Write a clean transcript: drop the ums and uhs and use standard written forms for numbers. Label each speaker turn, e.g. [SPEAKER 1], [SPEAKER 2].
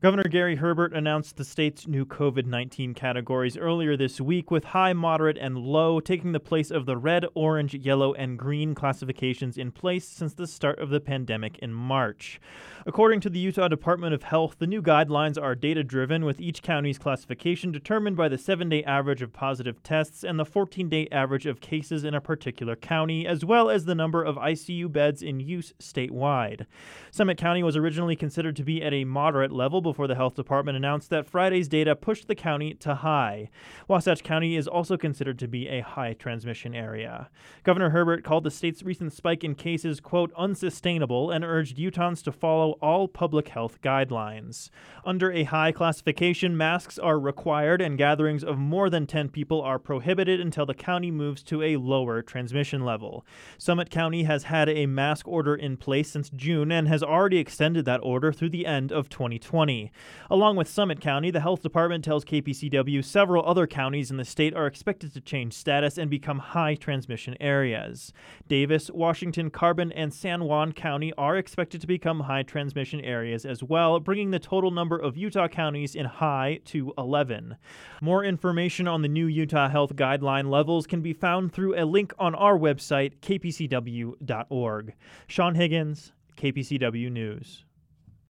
[SPEAKER 1] Governor Gary Herbert announced the state's new COVID-19 categories earlier this week, with high, moderate, and low taking the place of the red, orange, yellow, and green classifications in place since the start of the pandemic in March. According to the Utah Department of Health, the new guidelines are data-driven, with each county's classification determined by the 7-day average of positive tests and the 14-day average of cases in a particular county, as well as the number of ICU beds in use statewide. Summit County was originally considered to be at a moderate level before the health department announced that Friday's data pushed the county to high. Wasatch County is also considered to be a high transmission area. Governor Herbert called the state's recent spike in cases, quote, unsustainable, and urged Utahns to follow all public health guidelines. Under a high classification, masks are required and gatherings of more than 10 people are prohibited until the county moves to a lower transmission level. Summit County has had a mask order in place since June and has already extended that order through the end of 2020. Along with Summit County, the health department tells KPCW several other counties in the state are expected to change status and become high transmission areas. Davis, Washington, Carbon, and San Juan County are expected to become high transmission areas as well, bringing the total number of Utah counties in high to 11. More information on the new Utah health guideline levels can be found through a link on our website, kpcw.org. Sean Higgins, KPCW News.